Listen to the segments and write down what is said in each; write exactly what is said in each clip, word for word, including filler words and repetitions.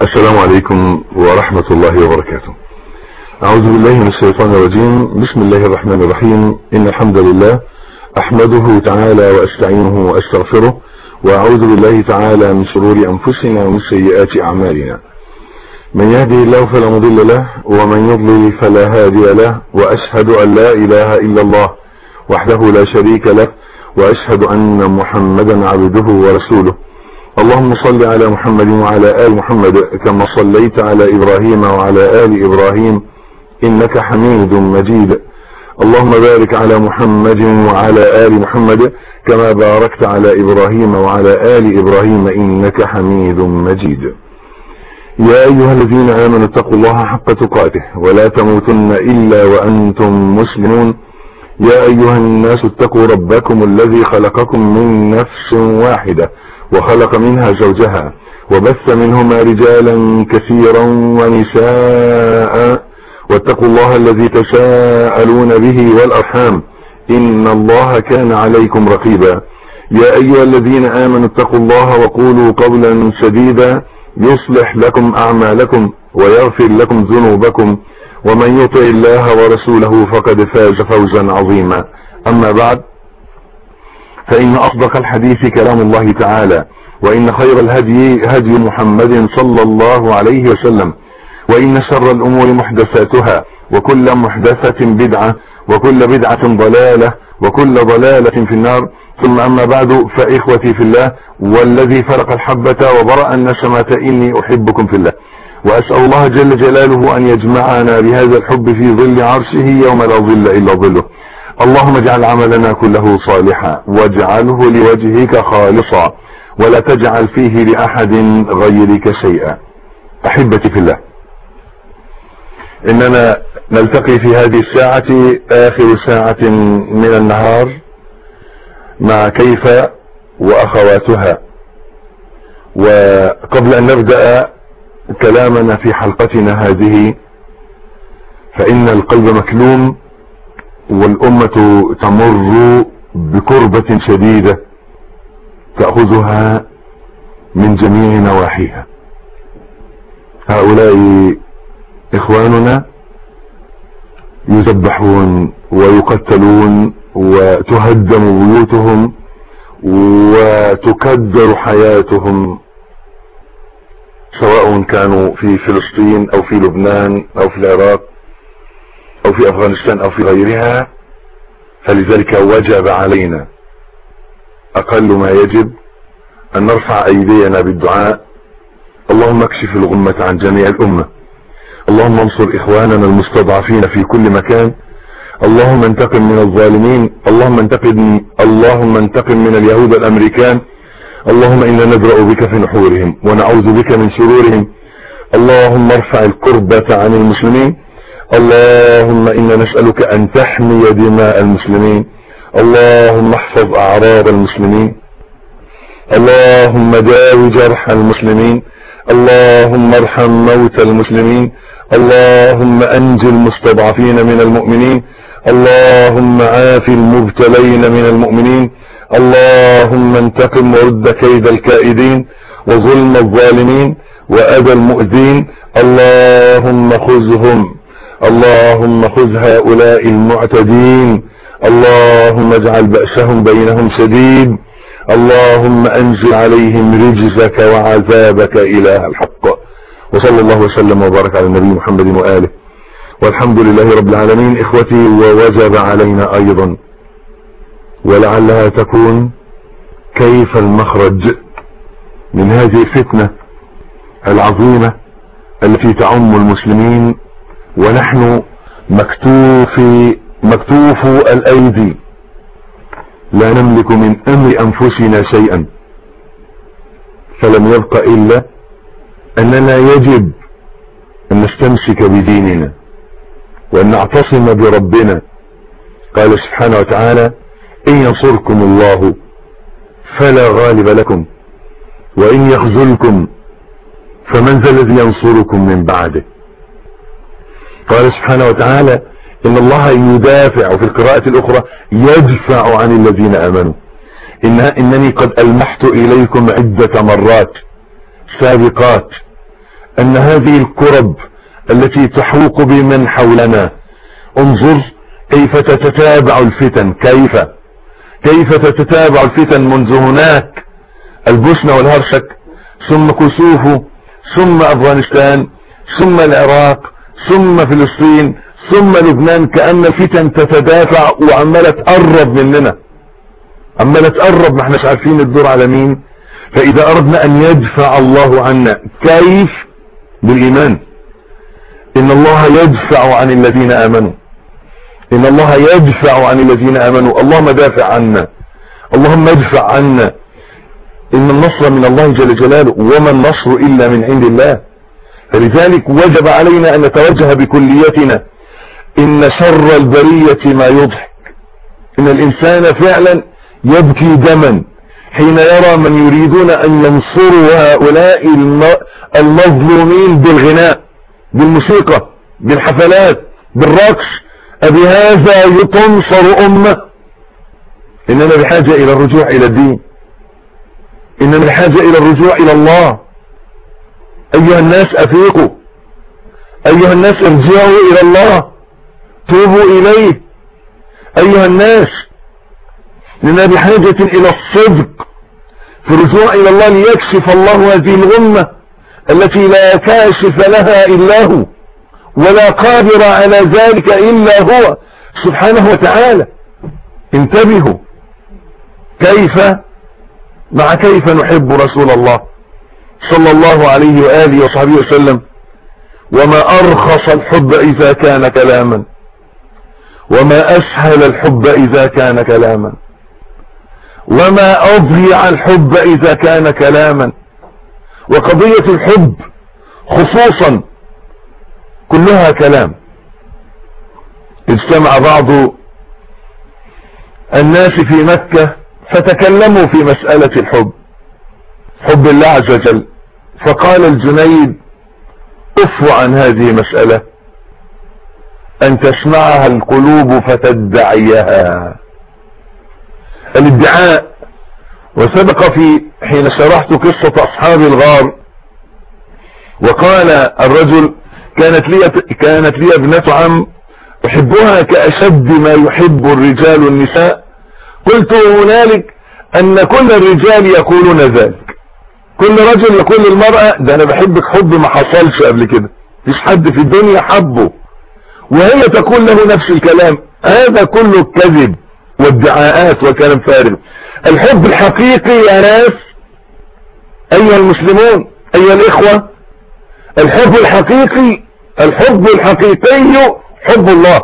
السلام عليكم ورحمة الله وبركاته. أعوذ بالله من الشيطان الرجيم. بسم الله الرحمن الرحيم. إن الحمد لله أحمده تعالى وأستعينه وأستغفره، وأعوذ بالله تعالى من شرور أنفسنا ومن سيئات أعمالنا. من يهده الله فلا مضل له، ومن يضلل فلا هادي له، وأشهد أن لا إله إلا الله وحده لا شريك له، وأشهد أن محمدا عبده ورسوله. اللهم صل على محمد وعلى آل محمد كما صليت على إبراهيم وعلى آل إبراهيم إنك حميد مجيد. اللهم بارك على محمد وعلى آل محمد كما باركت على إبراهيم وعلى آل إبراهيم إنك حميد مجيد. يا أيها الذين آمنوا اتقوا الله حق تقاته ولا تموتن إلا وأنتم مسلمون. يا أيها الناس اتقوا ربكم الذي خلقكم من نفس واحدة وخلق منها زوجها وبث منهما رجالا كثيرا ونساء، واتقوا الله الذي تساءلون به والأرحام إن الله كان عليكم رقيبا. يا أيها الذين آمنوا اتقوا الله وقولوا قولا سديدا يصلح لكم أعمالكم ويغفر لكم ذنوبكم، ومن يطع الله ورسوله فقد فاز فوزا عظيما. أما بعد، فإن أصدق الحديث كلام الله تعالى، وإن خير الهدي هدي محمد صلى الله عليه وسلم، وإن شر الأمور محدثاتها، وكل محدثة بدعة، وكل بدعة ضلالة، وكل ضلالة في النار. ثم أما بعد، فإخوتي في الله والذي فرق الحبة وبرأ النسمة إني أحبكم في الله، وأسأل الله جل جلاله أن يجمعنا بهذا الحب في ظل عرشه يوم لا ظل إلا ظله. اللهم اجعل عملنا كله صالحا واجعله لوجهك خالصا ولا تجعل فيه لأحد غيرك شيئا. أحبتي في الله، إننا نلتقي في هذه الساعة آخر ساعة من النهار مع كيف وأخواتها. وقبل أن نبدأ كلامنا في حلقتنا هذه، فإن القلب مكلوم والأمة تمر بكربة شديدة تأخذها من جميع نواحيها. هؤلاء إخواننا يذبحون ويقتلون وتهدم بيوتهم وتكدر حياتهم، سواء كانوا في فلسطين أو في لبنان أو في العراق أو في أفغانستان أو في غيرها. فلذلك وجب علينا أقل ما يجب أن نرفع أيدينا بالدعاء. اللهم اكشف الغمة عن جميع الأمة، اللهم انصر إخواننا المستضعفين في كل مكان، اللهم انتقم من الظالمين، اللهم انتقم اللهم انتقم من اليهود الأمريكان. اللهم إنا ندرأ بك في نحورهم ونعوذ بك من شرورهم. اللهم ارفع الكربة عن المسلمين. اللهم إنا نسألك أن تحمي دماء المسلمين. اللهم احفظ أعراض المسلمين. اللهم داوي جرح المسلمين. اللهم ارحم موتى المسلمين. اللهم أنجي المستضعفين من المؤمنين. اللهم عاف المبتلين من المؤمنين. اللهم انتقم ورد كيد الكائدين وظلم الظالمين وأذى المؤذين. اللهم خذهم، اللهم خذ هؤلاء المعتدين. اللهم اجعل بأسهم بينهم شديد. اللهم أنزل عليهم رجزك وعذابك إله الحق. وصلى الله وسلم وبارك على النبي محمد وآله، والحمد لله رب العالمين. إخوتي، ووجب علينا أيضا، ولعلها تكون كيف المخرج من هذه الفتنة العظيمة التي تعم المسلمين ونحن مكتوفي مكتوف الأيدي، لا نملك من أمر أنفسنا شيئا. فلم يبق إلا أننا يجب أن نستمسك بديننا وأن نعتصم بربنا. قال سبحانه وتعالى: إن ينصركم الله فلا غالب لكم، وإن يخذلكم فمن ذا الذي ينصركم من بعده. قال سبحانه وتعالى: إن الله يدافع، وفي القراءة الأخرى يدفع عن الذين آمنوا. إن إنني قد ألمحت إليكم عدة مرات سابقات أن هذه الكرب التي تحوق بمن حولنا، انظر كيف تتتابع الفتن، كيف كيف تتتابع الفتن منذ هناك البوسنة والهرشك، ثم كسوف، ثم أفغانستان، ثم العراق، ثم فلسطين، ثم لبنان، كأن الفتن تتدافع وعمالة تقرب مننا، عمالة تقرب، ما احناش عارفين الدور على مين. فإذا أردنا أن يدفع الله عنا، كيف؟ بالإيمان. إن الله يدفع عن الذين آمنوا، إن الله يدفع عن الذين آمنوا. اللهم دافع عنا، اللهم ادفع عنا. إن النصر من الله جل جلاله، وما النصر إلا من عند الله. فلذلك وجب علينا أن نتوجه بكليتنا. إن شر البرية ما يضحك. إن الإنسان فعلا يبكي دما حين يرى من يريدون أن ينصروا هؤلاء المظلومين بالغناء، بالموسيقى، بالحفلات، بالرقص. أبهذا تنصر أمة؟ إننا بحاجة إلى الرجوع إلى الدين، إننا بحاجة إلى الرجوع إلى الله. أيها الناس أفيقوا، أيها الناس ارجعوا إلى الله، توبوا إليه. أيها الناس، لنا بحاجة إلى الصدق في الرجوع إلى الله، ليكشف الله هذه الغمة التي لا كاشف لها إلا هو، ولا قادر على ذلك إلا هو سبحانه وتعالى. انتبهوا، كيف مع كيف نحب رسول الله صلى الله عليه وآله وصحبه وسلم. وما أرخص الحب إذا كان كلاما، وما أسهل الحب إذا كان كلاما، وما أضيع الحب إذا كان كلاما. وقضية الحب خصوصا كلها كلام. اجتمع بعض الناس في مكة فتكلموا في مسألة الحب، حب الله عز وجل. فقال الجنيد: كفوا عن هذه المسألة، أن تسمعها القلوب فتدعيها. الادعاء. وسبق في حين شرحت قصة أصحاب الغار، وقال الرجل: كانت لي كانت لي ابنة عم أحبها كأشد ما يحب الرجال النساء. قلت هنالك أن كل الرجال يقولون ذلك، كل رجل يقول للمرأة: ده أنا بحبك حب ما حصلش قبل كده، مفيش حد في الدنيا حبه، وهي تقول له نفس الكلام. هذا كله كذب وادعاءات وكلام فارغ. الحب الحقيقي يا ناس، أيها المسلمون، أيها الإخوة، الحب الحقيقي، الحب الحقيقي حب الله،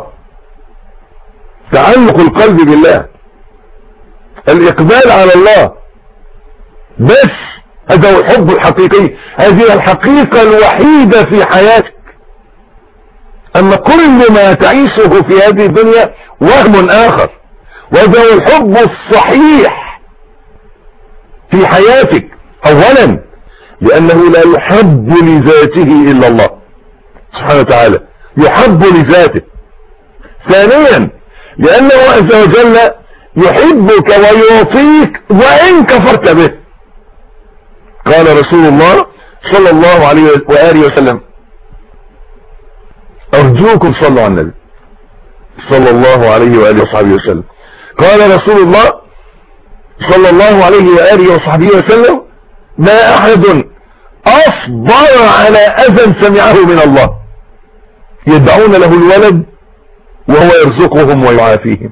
تعلق القلب بالله، الإقبال على الله، بس هذا هو الحب الحقيقي. هذه الحقيقة الوحيدة في حياتك. أما كل ما تعيشه في هذه الدنيا وهم آخر. وهذا هو الحب الصحيح في حياتك. أولا لأنه لا يحب لذاته إلا الله سبحانه وتعالى، يحب لذاته. ثانيا لأنه عز وجل يحبك ويعطيك وإن كفرت به. قال رسول الله صلى الله عليه وآله وسلم: أرجوكم صلوا على النبي صلى الله عليه وآله وصحبه وسلم. قال رسول الله صلى الله عليه وآله وصحبه وسلم: ما أحد أصبر على أذى سمعه من الله يدعون له الولد وهو يرزقهم ويعافيهم.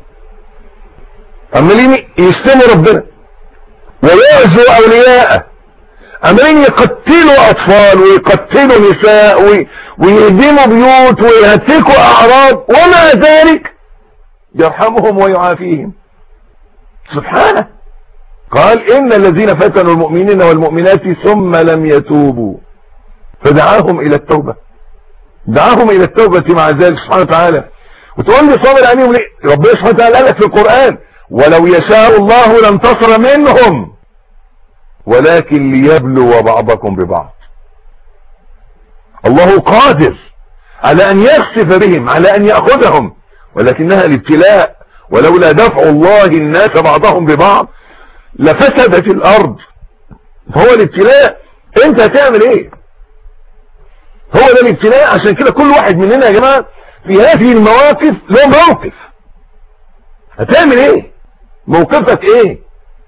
عمالين يستموا ربنا ويعزوا أولياءه، عمالين يقتلوا أطفال ويقتلوا نساء ويهدموا بيوت ويهتكوا أعراض، ومع ذلك يرحمهم ويعافيهم سبحانه. قال: إن الذين فتنوا المؤمنين والمؤمنات ثم لم يتوبوا فدعاهم إلى التوبة، دعاهم إلى التوبة مع ذلك سبحانه وتعالى. وتقول لي صابر عليهم ليه؟ ربنا سبحانه وتعالى قال لك في القرآن: ولو يشاء الله لانتصر منهم ولكن ليبلو بعضكم ببعض. الله قادر على أن يخسف بهم، على أن يأخذهم، ولكنها الابتلاء. ولولا دفع الله الناس بعضهم ببعض لفسدت الأرض. هو الابتلاء. انت هتعمل ايه؟ هو ده الابتلاء. عشان كده كل واحد مننا يا جماعة في هذه المواقف له موقف. هتعمل ايه؟ موقفك ايه؟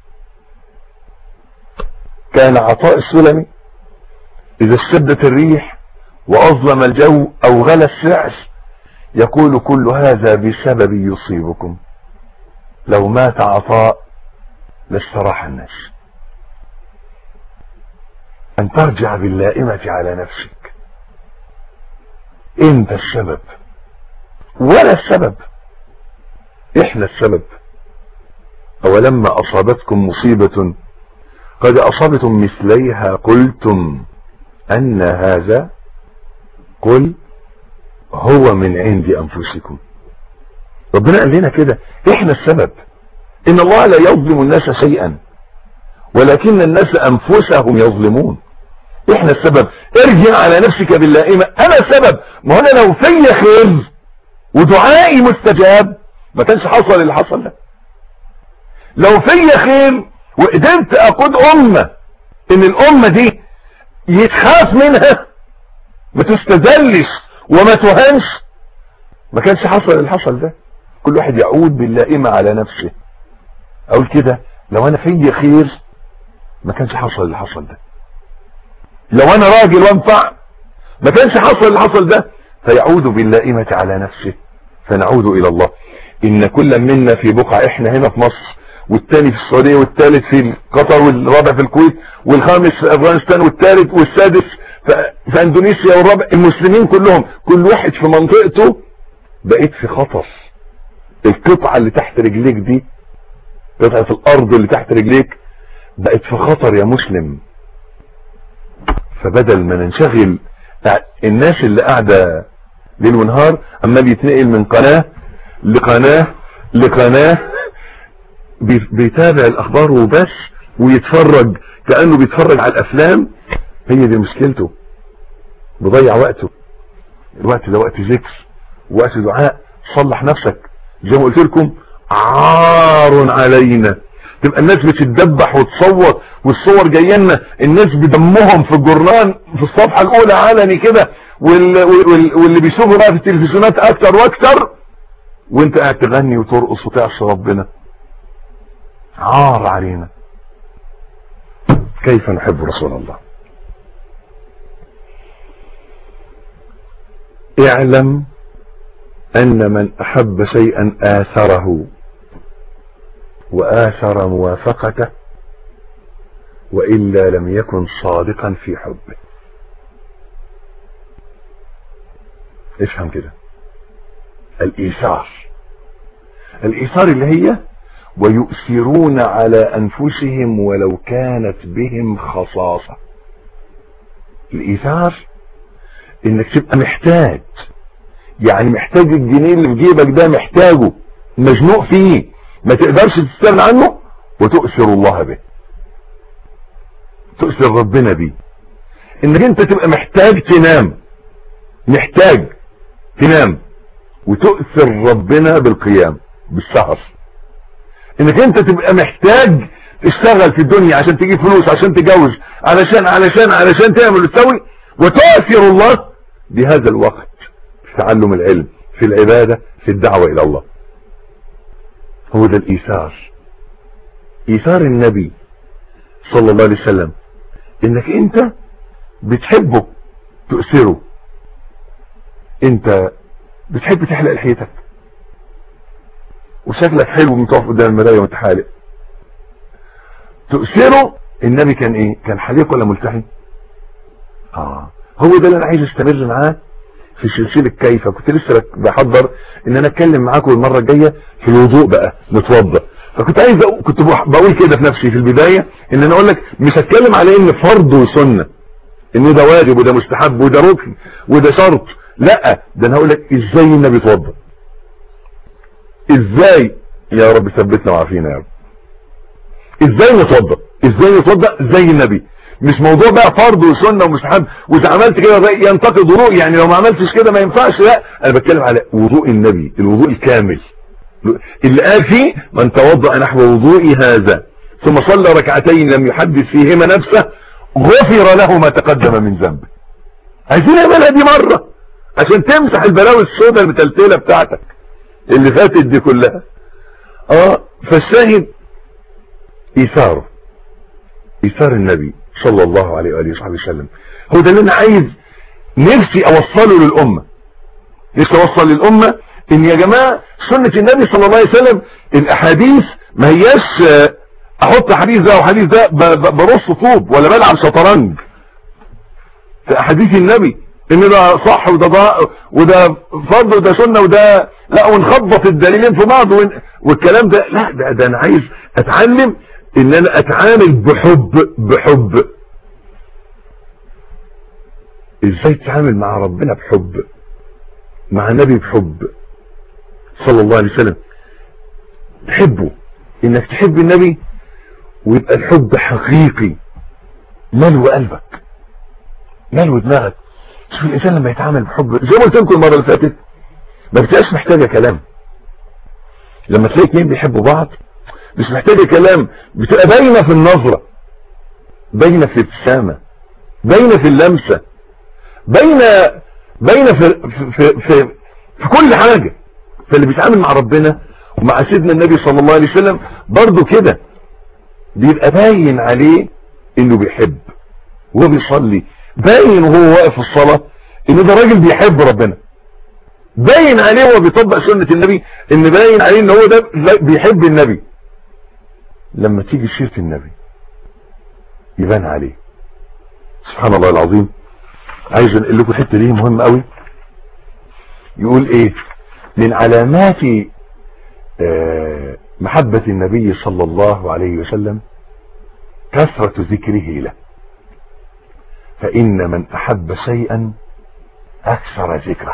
كان عطاء السلمي اذا اشتدت الريح واظلم الجو او غلى السعر يقول كل هذا بسبب يصيبكم، لو مات عطاء لاستراح الناس. ان ترجع باللائمة على نفسك، انت السبب ولا السبب، احنا السبب. اولما اصابتكم مصيبة قد اصابتم مثليها قلتم ان هذا، قل هو من عند انفسكم. ربنا قال لنا كده، احنا السبب. ان الله لا يظلم الناس شيئا ولكن الناس انفسهم يظلمون. احنا السبب. ارجع على نفسك باللائمة، انا السبب. ما هو انا لو في خير ودعائي مستجاب ما كانش حصل اللي حصل ده. لو في خير وقدرت اقود امة ان الامة دي يتخاف منها ما تستذلش وما تهانش ما كانش حصل اللي حصل ده. كل واحد يعود باللائمة على نفسه. اقول كده، لو انا في خير ما كانش حصل اللي حصل ده. لو انا راجل وانفع ما كانش حصل اللي حصل ده. فيعود باللائمة على نفسه فنعود الى الله. ان كل منا في بقعة، احنا هنا في مصر والتاني في السعودية والثالث في قطر والرابع في الكويت والخامس في افغانستان والثالث والسادس في اندونيسيا والرابع، المسلمين كلهم كل واحد في منطقته بقيت في خطر. القطعة اللي تحت رجليك دي، قطعة الارض اللي تحت رجليك بقت في خطر يا مسلم. فبدل ما ننشغل، الناس اللي قاعدة ليل ونهار عمال يتنقل من قناة لقناة لقناة بيتابع الاخبار وبس ويتفرج كأنه بيتفرج على الافلام، هي دي مشكلته. بيضيع وقته. الوقت ده وقت ذكر، وقت دعاء. صلح نفسك. زي ما قلت لكم، عار علينا تبقى الناس بتتدبح وتصوت والصور جايه لنا، الناس بدمهم في الجرنان في الصفحه الاولى علني كده، وال... وال... واللي بيشوفوا بقى في التلفزيونات اكتر واكتر، وانت قاعد تغني وترقص وتعصي ربنا. عار علينا. كيف نحب رسول الله. اعلم ان من احب شيئا آثره وآثر موافقته وإلا لم يكن صادقا في حبه. افهم كده. الإيثار، الإيثار اللي هي ويؤثرون على أنفسهم ولو كانت بهم خصاصة. الإيثار إنك تبقى محتاج، يعني محتاج الجنيه اللي في جيبك ده، محتاجه، مزنوق فيه، ما تقدرش تستغنى عنه، وتؤثر الله به، تؤثر ربنا بيه. انك انت تبقى محتاج تنام، محتاج تنام وتؤثر ربنا بالقيام بالسهر. انك انت تبقى محتاج تشتغل في الدنيا عشان تجيب فلوس، عشان تجوز، علشان علشان علشان تعمل وتسوي، وتؤثر الله بهذا الوقت في تعلم العلم، في العبادة، في الدعوة الى الله. هو ده الإيثار. إيثار النبي صلى الله عليه وسلم انك انت بتحبه تؤثره. انت بتحب تحلق لحيتك وشكلك حلو من تقف قدام المراية وانت حالق، تؤثره. النبي كان ايه؟ كان حليق ولا ملتحي؟ اه هو ده اللي انا عايز استمر معاه في سلسلة كيف. كنت لسه بحضر ان انا اتكلم معاكم المرة الجاية في الوضوء بقى، نتوضى. فكنت عايز أقول، كنت بقول كده في نفسي في البداية ان انا اقول لك مش هتكلم على ان فرض وسنة، ان ده واجب وده مستحب وده ركن وده شرط، لا، ده انا هقول لك ازاي النبي اتوضى. ازاي يا رب ثبتنا وعافينا يا رب. ازاي نتوضى، ازاي نتوضى زي النبي. مش موضوع بقى فرض وسنه ومستحب، واذا عملت كده ينتقد وضوء، يعني لو ما عملتش كده ما ينفعش، لا، انا بتكلم على وضوء النبي، الوضوء الكامل اللي قال فيه من توضأ نحو وضوئي هذا ثم صلى ركعتين لم يحدث فيهما نفسه غفر له ما تقدم من ذنبه. عايزين نعملها دي مرة عشان تمسح البلاوي السوداء المتلتلة بتاعتك اللي فاتت دي كلها. اه فالشاهد ايثاره، ايثار النبي صلى الله عليه وآله وصحبه وسلم. هو ده اللي انا عايز نفسي اوصله للامة، نفسي اوصل للامة ان يا جماعة سنة النبي صلى الله عليه وسلم الاحاديث ما هياش احط حديث ده وحديث ده برص طوب ولا بلعب شطرنج في احاديث النبي ان ده صح وده ضاء وده فرض وده سنة وده لا، ونخبط الدليلين في بعض والكلام ده لا. ده, ده انا عايز اتعلم ان انا اتعامل بحب بحب ازاي تتعامل مع ربنا بحب، مع النبي بحب صلى الله عليه وسلم. تحبه، انك تحب النبي ويبقى الحب حقيقي ملو قلبك ملو دماغك. شوف الانسان لما يتعامل بحب زي ما قلت لكم المره اللي فاتت ما بتبقاش محتاجه كلام. لما تلاقي اتنين بيحبوا بعض مش محتاجه كلام، بتبقى باينه في النظره، باينه في الابتسامه، باينه في اللمسه، باينه باينه في في في, في, في كل حاجه. فاللي بيتعامل مع ربنا ومع سيدنا النبي صلى الله عليه وسلم برضه كده بيبقى باين عليه انه بيحب وهو بيصلي، باين وهو واقف في الصلاه ان ده راجل بيحب ربنا، باين عليه وهو بيطبق سنه النبي ان باين عليه ان هو ده بيحب النبي. لما تيجي سيره النبي يبان عليه. سبحان الله العظيم. عايز انقل لكم الحته دي مهمه قوي. يقول ايه؟ من علامات محبة النبي صلى الله عليه وسلم كثرة ذكره له، فإن من أحب شيئا أكثر ذكره.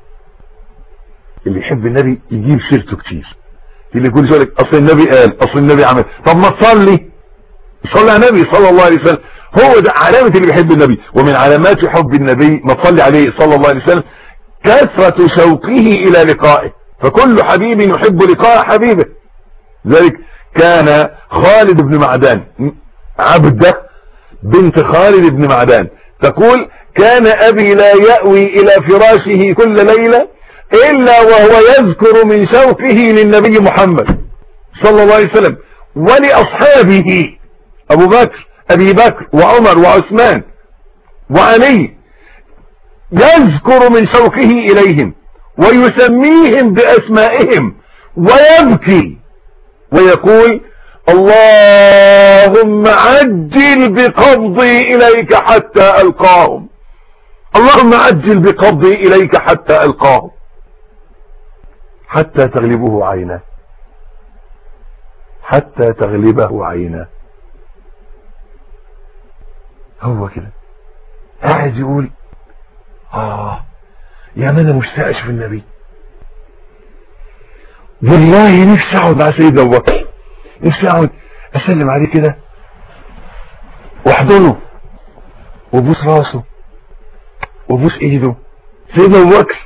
اللي يحب النبي يجيب سيرته كتير، اللي يقول لك أصل النبي قال، أصل النبي عمل، طب ما تصلي صلي على النبي صلى الله عليه وسلم. هو ده علامة اللي بيحب النبي. ومن علامات حب النبي ما تصلي عليه صلى الله عليه وسلم كثرة شوقه إلى لقائه، فكل حبيب يحب لقاء حبيبه. ذلك كان خالد بن معدان، عبده بنت خالد بن معدان تقول كان أبي لا يأوي إلى فراشه كل ليلة إلا وهو يذكر من شوقه للنبي محمد صلى الله عليه وسلم ولأصحابه أبو بكر أبي بكر وعمر وعثمان وعلي، يذكر من شوقه إليهم ويسميهم بأسمائهم ويبكي ويقول اللهم عجل بقبضي إليك حتى ألقاهم، اللهم عجل بقبضي إليك حتى ألقاهم، حتى تغلبه عينه، حتى تغلبه عينه. هو كده قاعد يقول آه يا من أنا مشتاق أشوف النبي، والله نفسي أقعد مع سيدنا أبو بكر، نفسي أقعد أسلم عليه كده وأحضنه وأبوس راسه وأبوس إيده. سيدنا أبو بكر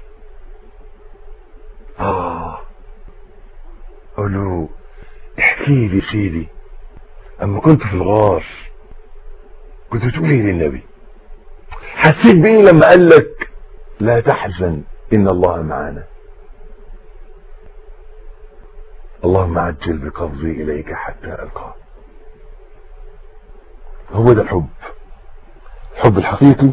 آه أقول له احكي لي سيدي أما كنت في الغار كنت بتقول إيه للنبي؟ حسيت بإيه لما قال لك لا تحزن إن الله معنا، اللهم عجل بقبضي إليك حتى ألقاه. هو ده الحب، الحب الحقيقي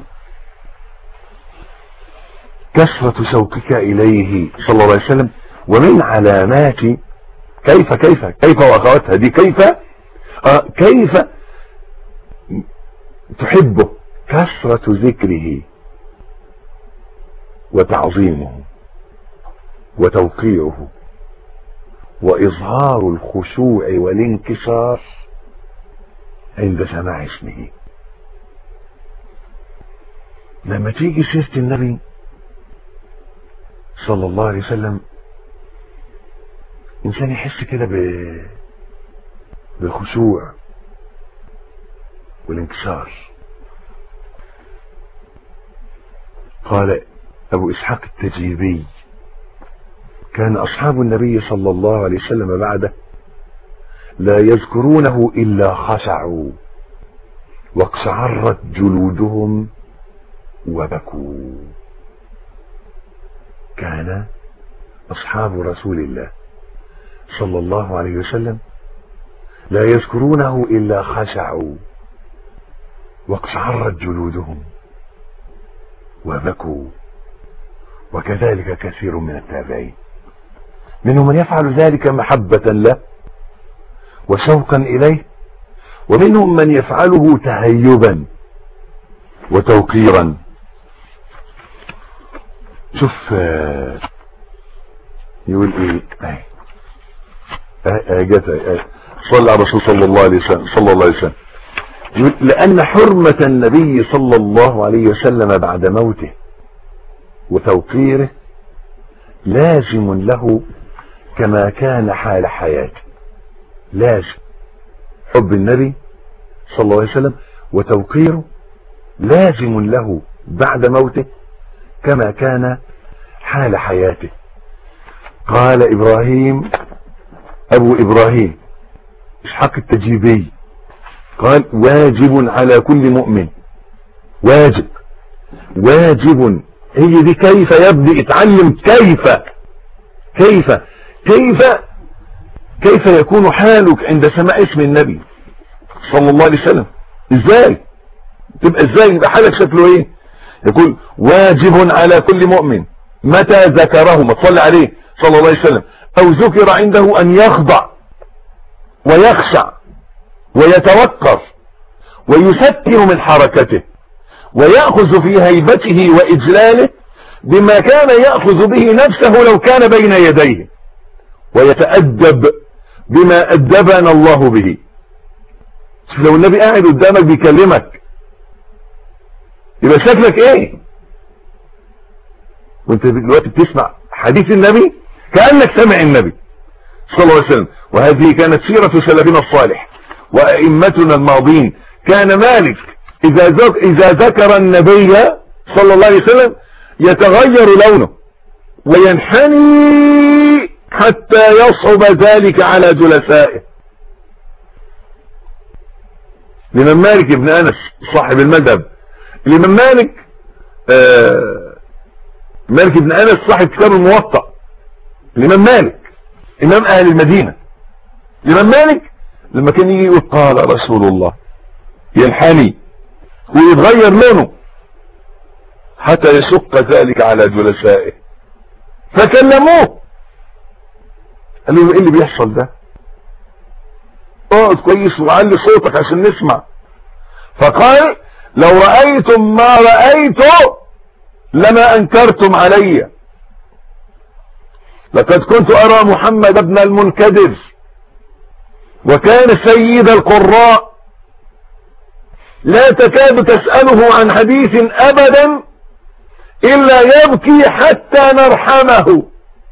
كثرة شوقك إليه صلى الله عليه وسلم. ومن علامات كيف كيف كيف وأخواتها دي كيف آه كيف تحبه كثرة ذكره وتعظيمه وتوقيره وإظهار الخشوع والانكسار عند سماع اسمه. لما تيجي سيرة النبي صلى الله عليه وسلم إنسان يحس كده بالخشوع والانكسار. قال أبو إسحاق التجيبي كان أصحاب النبي صلى الله عليه وسلم بعده لا يذكرونه إلا خشعوا واقشعرت جلودهم وبكوا. كان أصحاب رسول الله صلى الله عليه وسلم لا يذكرونه إلا خشعوا واقشعرت جلودهم وبكوا. وكذلك كثير من التابعين، منهم من يفعل ذلك محبة له وشوقا إليه، ومنهم من يفعله تهيبا وتوقيرا. شوف يقول ايه ايه صلى على الرسول صلى الله عليه وسلم صلى الله عليه وسلم يقول: لأن حرمة النبي صلى الله عليه وسلم بعد موته وتوقيره لازم له كما كان حال حياته. لازم حب النبي صلى الله عليه وسلم وتوقيره لازم له بعد موته كما كان حال حياته. قال إبراهيم أبو إبراهيم إسحاق التجيبي قال: واجب على كل مؤمن، واجب واجب. هي دي كيف يبدأ اتعلم كيف كيف كيف كيف يكون حالك عند سماع اسم النبي صلى الله عليه وسلم. ازاي تبقى ازاي يبقى حالك شكله ايه؟ يقول: واجب على كل مؤمن متى ذكره، ما تصلي عليه صلى الله عليه وسلم، او ذكر عنده ان يخضع ويخشع ويتوقف ويسكن من حركته ويأخذ في هيبته وإجلاله بما كان يأخذ به نفسه لو كان بين يديه، ويتأدب بما أدبنا الله به. لو النبي قاعد قدامك بيكلمك يبقى شكلك ايه؟ وانت دلوقتي بتسمع حديث النبي كأنك سمع النبي صلى الله عليه وسلم. وهذه كانت سيرة سلفنا الصالح وأئمتنا الماضين. كان مالك إذا ذك إذا ذكر النبي صلى الله عليه وسلم يتغير لونه وينحني حتى يصعب ذلك على جلسائه. الإمام مالك بن أنس صاحب المذهب، الإمام مالك آه مالك بن أنس صاحب كتاب الموطأ، الإمام مالك إمام أهل المدينة. الإمام مالك لما كان يجي يقول قال رسول الله ينحني ويتغير لونه حتى يشق ذلك على جلسائه، فكلموه قالوا له: ايه اللي بيحصل ده؟ اقعد كويس وعلي صوتك عشان نسمع. فقال: لو رأيتم ما رأيت لما انكرتم علي. لقد كنت ارى محمد بن المنكدر وكان سيد القراء لا تكاد تسأله عن حديث ابدا الا يبكي حتى نرحمه.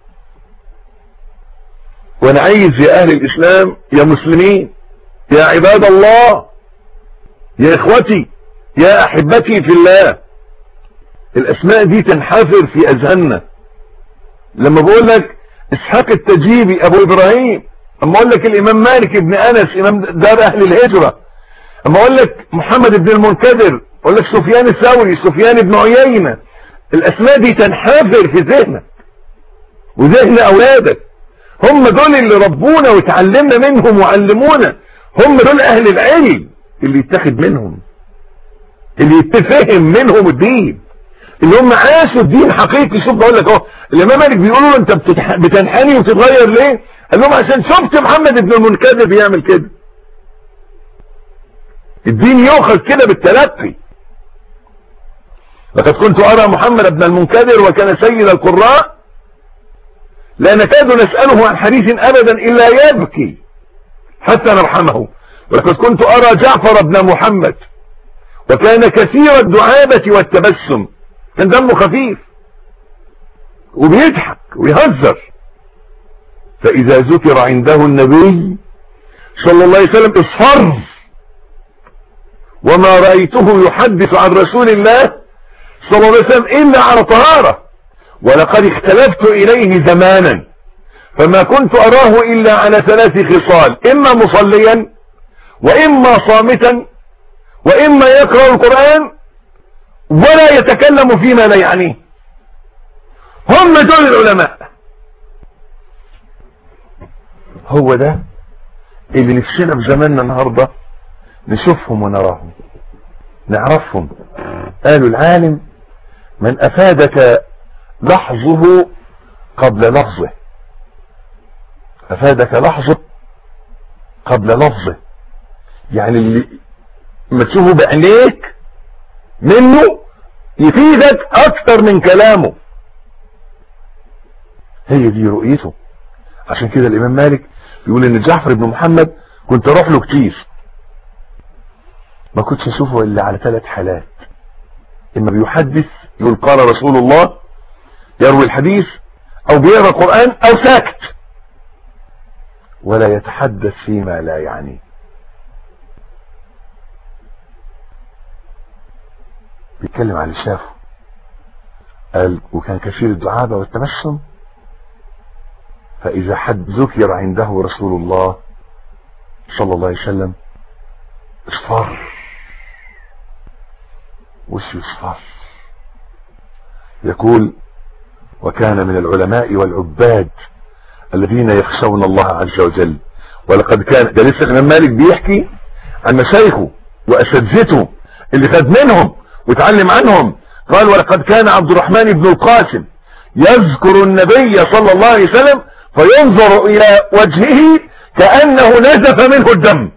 وانا عايز يا اهل الاسلام يا مسلمين يا عباد الله يا اخوتي يا احبتي في الله، الاسماء دي تنحفر في اذهاننا. لما بقول لك اسحاق التجيبي ابو ابراهيم، اما اقول لك الامام مالك بن انس امام دار اهل الهجرة، اما اقول لك محمد بن المنكدر، اقول لك سفيان الثوري، سفيان بن عيينة، الاسماء دي تنحفر في ذهنك وذهن اولادك. هم دول اللي ربونا وتعلمنا منهم وعلمونا، هم دول اهل العلم اللي يتاخد منهم، اللي يتفهم منهم الدين، اللي هم عاشوا الدين حقيقي. شوف بقول لك اهو الامام مالك بيقولوا له: انت بتنحني وتتغير ليه؟ قال لهم: عشان شفت محمد بن المنكدر بيعمل كده. الدين يؤخذ كده بالتلقي. لقد كنت ارى محمد بن المنكدر وكان سيد القراء لا نكاد نسأله عن حديث ابدا الا يبكي حتى نرحمه. ولقد كنت ارى جعفر بن محمد وكان كثير الدعابة والتبسم، كان دمه خفيف وبيضحك ويهزر. فاذا ذكر عنده النبي صلى الله عليه وسلم اصفر. وما رأيته يحدث عن رسول الله صلى الله عليه وسلم الا على طهارة. ولقد اختلفت اليه زمانا فما كنت اراه الا على ثلاث خصال: اما مصليا واما صامتا واما يقرأ القرآن ولا يتكلم فيما لا يعنيه. هم دول العلماء. هو ده اللي نفسنا في زماننا النهارده نشوفهم ونراهم نعرفهم. قالوا العالم من افادك لحظه قبل لفظه، افادك لحظه قبل لفظه، يعني اللي ما تشوفه بعينيك منه يفيدك اكتر من كلامه. هي دي رؤيته. عشان كده الامام مالك بيقول ان جعفر بن محمد كنت اروح له كتير، ما كنتش اشوفه الا على ثلاث حالات: اما بيحدث يقول قال رسول الله يروي الحديث، او بيقرا القران، او ساكت ولا يتحدث فيما لا يعنيه. بيتكلم عن اللي شافه. قال وكان كثير الدعابة والتبسم، فإذا حد ذكر عنده رسول الله صلى الله عليه وسلم اصفر، وشه اصفر. يقول وكان من العلماء والعباد الذين يخشون الله عز وجل. ولقد كان، ده لسه الإمام مالك بيحكي عن مشايخه وأساتذته اللي خد منهم وتعلم عنهم. قال ولقد كان عبد الرحمن بن القاسم يذكر النبي صلى الله عليه وسلم فينظر إلى وجهه كأنه نزف منه الدم،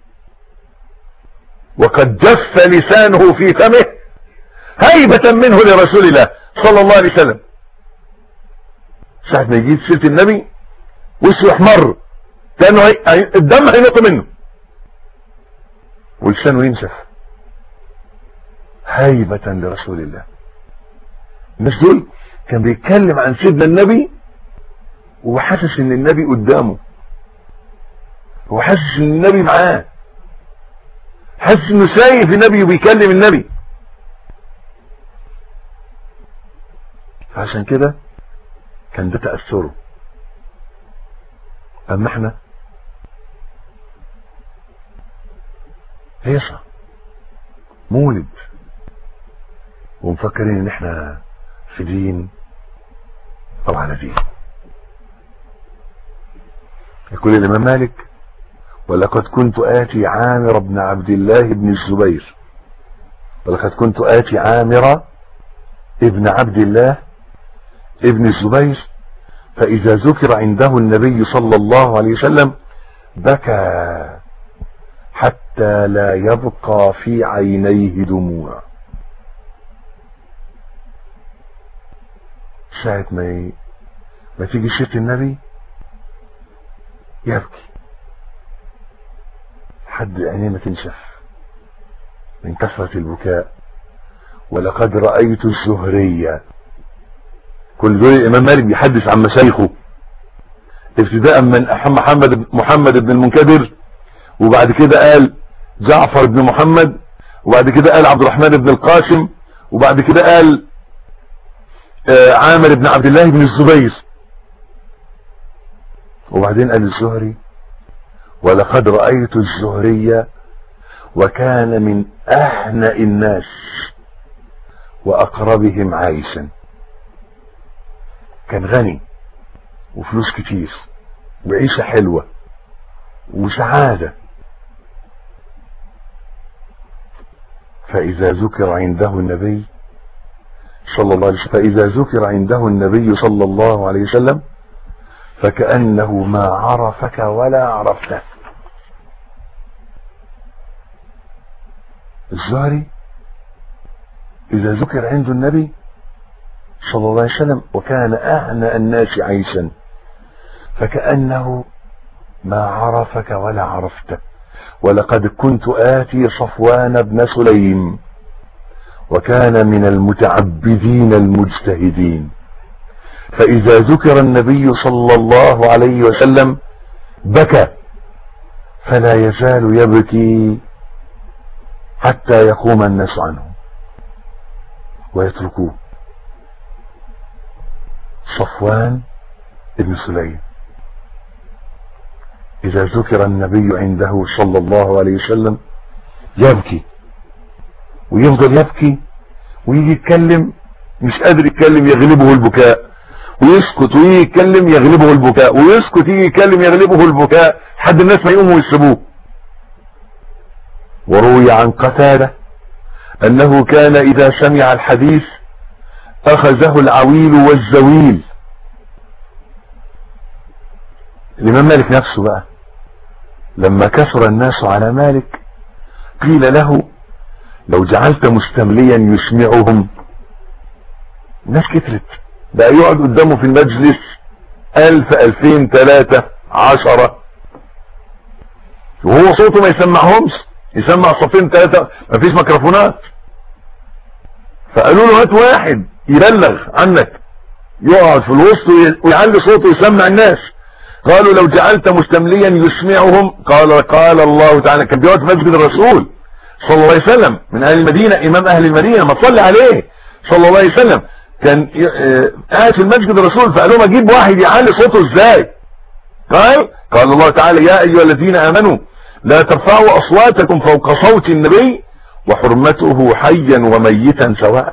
وقد جف لسانه في فمه هيبة منه لرسول الله صلى الله عليه وسلم. ساعة ما يجيب سيرة النبي وشه يحمر كأنه هي... الدم هينط منه ولسانه ينشف هيبة لرسول الله. الناس دول كان بيتكلم عن سيدنا النبي وحاسس ان النبي قدامه، وحاسس ان النبي معاه، حاسس انه شايف النبي وبيكلم النبي. عشان كده كان ده تأثره. اما احنا هيصة مولد ومفكرين ان احنا في دين او على دين. يقول الامام مالك ولقد كنت آتي عامر بن عبد الله بن الزبير، ولقد كنت آتي عامر ابن عبد الله ابن الزبير فإذا ذكر عنده النبي صلى الله عليه وسلم بكى حتى لا يبقى في عينيه دموع. ساعة ما ما تيجي سيرة النبي يبكي حد عينيه ما تنشف من كثرة البكاء. ولقد رأيت الزهرية. كل دول الإمام مالك بيحدث عن مشايخه ابتداء من محمد محمد بن المنكدر، وبعد كده قال جعفر بن محمد، وبعد كده قال عبد الرحمن بن القاسم، وبعد كده قال عامر بن عبد الله بن الزبير، وبعدين قال الزهري ولقد رأيت الزهرية وكان من أهنأ الناس وأقربهم عيشا. كان غني وفلوس كتير وعيشة حلوة وسعادة. فإذا ذكر عنده النبي صلى الله عليه وسلم فإذا ذكر عنده النبي صلى الله عليه وسلم فكأنه ما عرفك ولا عرفته. الزهري إذا ذكر عنده النبي صلى الله عليه وسلم وكان أهنأ الناس عيشا فكأنه ما عرفك ولا عرفته. ولقد كنت آتي صفوان بن سليم وكان من المتعبدين المجتهدين فإذا ذكر النبي صلى الله عليه وسلم بكى فلا يزال يبكي حتى يقوم الناس عنه ويتركوه. صفوان بن سليم إذا ذكر النبي عنده صلى الله عليه وسلم يبكي ويفضل يبكي ويجي يتكلم مش قادر يتكلم يغلبه البكاء، ويسكت ويجي يتكلم يغلبه البكاء، ويسكت يجي يتكلم يغلبه البكاء حد الناس ما يقوموا ويسيبوه. وروي عن قتادة انه كان اذا سمع الحديث اخذه العويل والزويل. الامام مالك نفسه بقى لما كثر الناس على مالك قيل له لو جعلت مستمليا يسمعهم. الناس كترت بقى يقعد قدامه في المجلس الف الفين تلاتة عشرة وهو صوته ما يسمعهمش، يسمع صفين تلاتة مفيش ميكروفونات. فقالوا له هات واحد يبلغ عنك يقعد في الوسط ويعلي صوته يسمع الناس. قالوا لو جعلت مستمليا يسمعهم. قال قال الله تعالى، كان بيقعد في مسجد الرسول صلى الله عليه وسلم من اهل المدينة، امام اهل المدينة ما تصلي عليه صلى الله عليه وسلم، كان قاعد في المسجد الرسول. فقالوا ما اجيب واحد يعلي صوته ازاي؟ قال قال الله تعالى يا ايها الذين امنوا لا ترفعوا اصواتكم فوق صوت النبي وحرمته حيا وميتا سواء.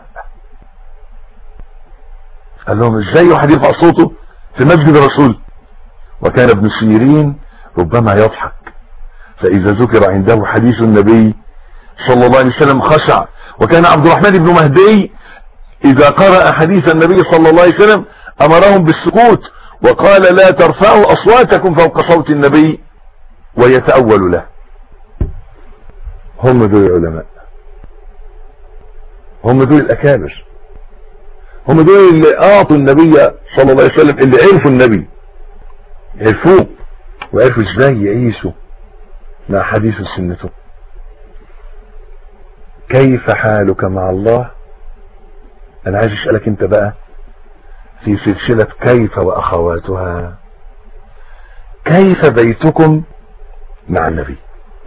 قال لهم ازاي واحد يرفع صوته في مسجد الرسول؟ وكان ابن سيرين ربما يضحك، فاذا ذكر عنده حديث النبي صلى الله عليه وسلم خشع. وكان عبد الرحمن بن مهدي اذا قرأ حديث النبي صلى الله عليه وسلم امرهم بالسكوت وقال لا ترفعوا اصواتكم فوق صوت النبي ويتأول له. هم دول العلماء، هم دول الاكابر، هم دول اللي اعطوا النبي صلى الله عليه وسلم، اللي عرفوا النبي، عرفوه وعرفوا ازاي يعيشوا مع حديث سنته. كيف حالك مع الله؟ انا عايز اسألك انت بقى في سلسلة كيف واخواتها، كيف بيتكم مع النبي؟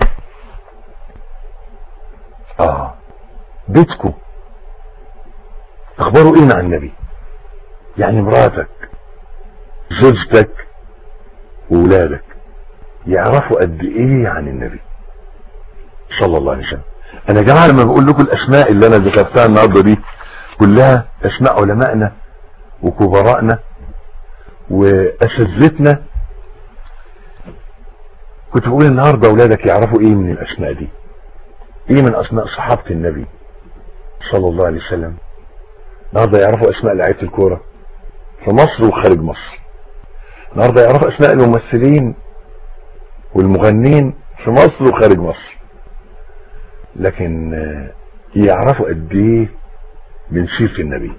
اه بيتكم اخباره ايه مع النبي؟ يعني مراتك زوجتك وولادك يعرفوا قد ايه عن النبي صلى الله عليه وسلم. انا يا جماعه لما بقول لكم الاسماء اللي انا ذكرتها النهارده دي كلها اسماء علمائنا وكبرائنا واساتذتنا، كنت بقول النهارده اولادك يعرفوا ايه من الاسماء دي؟ ايه من اسماء صحابه النبي صلى الله عليه وسلم؟ النهارده يعرفوا اسماء لعيبه الكوره في مصر وخارج مصر. النهارده يعرفوا اسماء الممثلين والمغنين في مصر وخارج مصر. لكن يعرفوا قد ايه من سيرة النبي.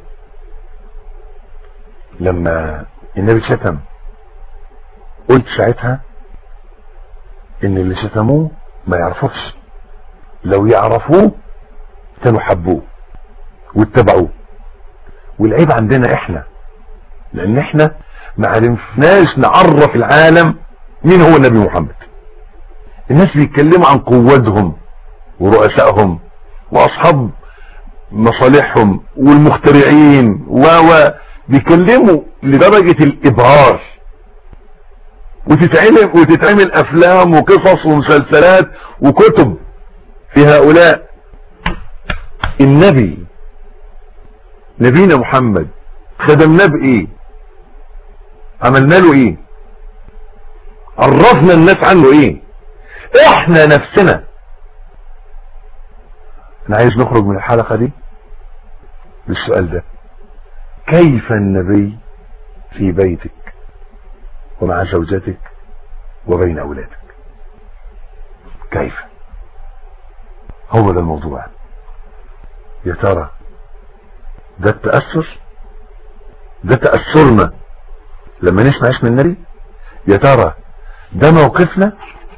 لما النبي شتم قلت ساعتها ان اللي شتموه ما يعرفوش، لو يعرفوه كانوا حبوه واتبعوه. والعيب عندنا احنا، لان احنا ما عرفناش نعرف العالم مين هو النبي محمد. الناس بيتكلموا عن قوتهم ورؤسائهم واصحاب مصالحهم والمخترعين و بيكلموا لدرجة الابهار، وتتعمل وتتعمل افلام وقصص ومسلسلات وكتب في هؤلاء. النبي نبينا محمد خدمناه بايه؟ عملنا له ايه؟ عرفنا الناس عنه ايه؟ احنا نفسنا. انا عايز نخرج من الحلقة دي بالسؤال ده: كيف النبي في بيتك ومع زوجتك وبين اولادك؟ كيف؟ هو ده الموضوع. يا ترى ده التأثر، ده تأثرنا لما نسمع اسم النبي؟ يا ترى ده موقفنا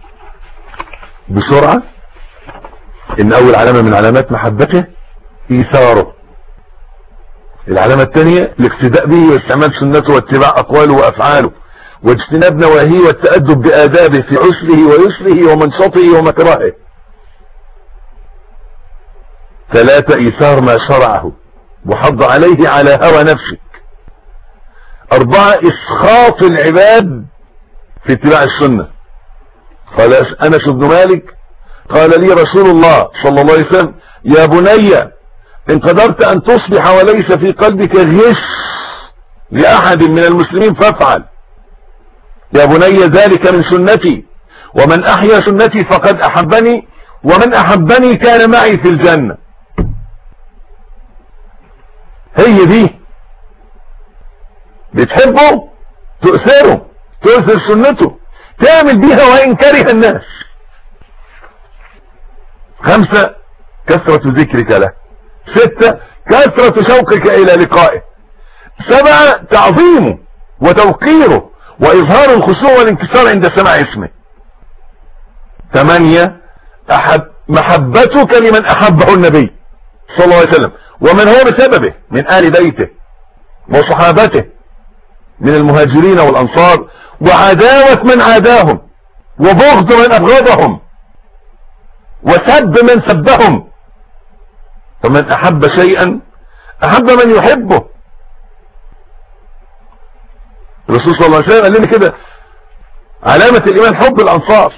بسرعة ان اول علامة من علامات محبته ايثاره، العلامة الثانية الاقتداء به واستعمال سنته واتباع اقواله وافعاله واجتناب نواهيه والتأدب بآدابه في عسره ويسره ومنشطه ومكرهه. ثلاثة ايثار ما شرعه وحض عليه على هوى نفسك. اربعة اسخاط العباد في اتباع السنة. قال انس بن مالك قال لي رسول الله صلى الله عليه وسلم: يا بني ان قدرت ان تصبح وليس في قلبك غش لأحد من المسلمين فافعل. يا بني ذلك من سنتي، ومن أحيا سنتي فقد أحبني، ومن أحبني كان معي في الجنة. هي دي بتحبه تؤثره، تؤثر سنته، تعمل بيها وإن كره الناس. خمسة كثرة ذكرك له. ستة كثرة شوقك إلى لقائه. سبعة تعظيمه وتوقيره وإظهار الخشوع والانكسار عند سماع اسمه. ثمانية أحب محبتك لمن أحبه النبي صلى الله عليه وسلم ومن هو بسببه من آل بيته وصحابته من المهاجرين والأنصار، وعداوة من عاداهم، وبغض من أبغضهم، وسب من سبهم. فمن أحب شيئا أحب من يحبه. الرسول صلى الله عليه وسلم قال لنا كده علامة الإيمان حب الأنصار،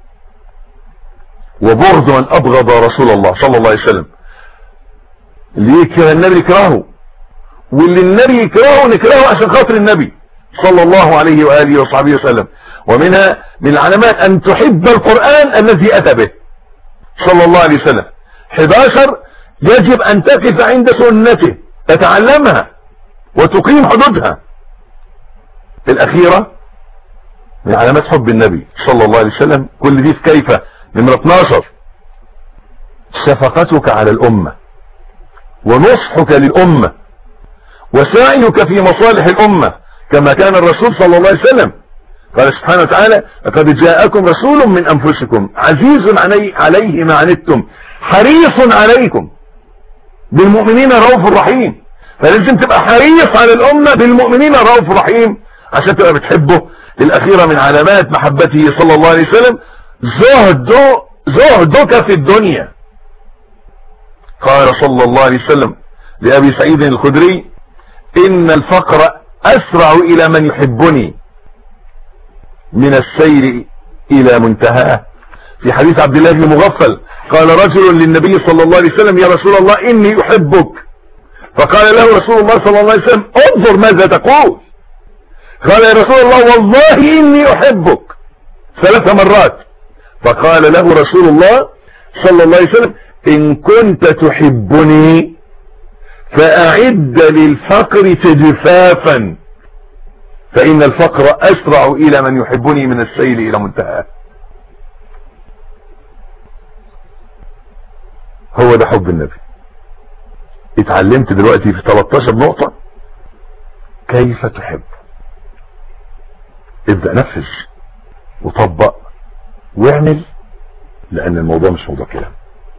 وبغض من أبغض رسول الله صلى الله عليه وسلم. اللي يكره النبي يكرهه، واللي النبي يكرهه نكرهه عشان خاطر النبي صلى الله عليه وآله وصحبه وسلم. ومنها من العلامات أن تحب القرآن الذي أتى به صلى الله عليه وسلم. أحد عشر يجب أن تقف عند سنته، تتعلمها وتقيم حدودها. الأخيرة من علامات حب النبي صلى الله عليه وسلم، كل دي في كيف. نمرة اثناشر شفقتك على الأمة ونصحك للأمة وسعيك في مصالح الأمة، كما كان الرسول صلى الله عليه وسلم. قال سبحانه وتعالى لقد جاءكم رسول من أنفسكم عزيز علي عليه ما عنتم حريص عليكم بالمؤمنين رؤوف رحيم. فلازم تبقى حريص على الأمة بالمؤمنين رؤوف رحيم عشان تبقى بتحبه. الأخيرة من علامات محبته صلى الله عليه وسلم زهده زهدك في الدنيا. قال صلى الله عليه وسلم لأبي سعيد الخدري إن الفقر أسرع إلى من يحبني من السير إلى منتهاه. في حديث عبد الله بن مغفل قال رجل للنبي صلى الله عليه وسلم يا رسول الله إني أحبك، فقال له رسول الله صلى الله عليه وسلم انظر ماذا تقول. قال يا رسول الله والله إني أحبك ثلاث مرات. فقال له رسول الله صلى الله عليه وسلم إن كنت تحبني فأعد للفقر تجفافا فإن الفقر أسرع إلى من يحبني من السيل إلى منتهى. هو ده حب النبي. اتعلمت دلوقتي في ثلاثة عشر نقطة كيف تحب. ابدأ نفذ وطبق واعمل، لأن الموضوع مش موضوع كلام.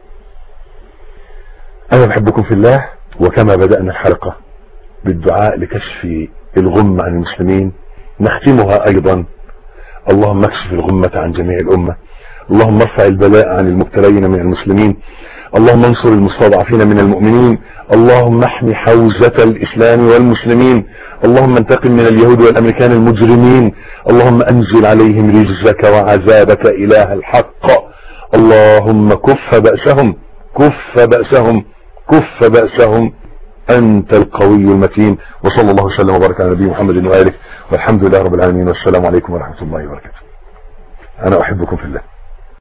أنا بحبكم في الله، وكما بدأنا الحلقة بالدعاء لكشف الغمة عن المسلمين نختمها أيضا اللهم اكشف الغمة عن جميع الأمة، اللهم ارفع البلاء عن المبتلين من المسلمين، اللهم انصر المستضعفين من المؤمنين، اللهم احمي حوزة الإسلام والمسلمين، اللهم انتقم من اليهود والأمريكان المجرمين، اللهم انزل عليهم رجزك وعذابك إله الحق، اللهم كف بأسهم كف بأسهم كف بأسهم أنت القوي المتين. وصلى الله وسلم وبارك على نبينا محمد وآله، والحمد لله رب العالمين، والسلام عليكم ورحمة الله وبركاته. أنا أحبكم في الله.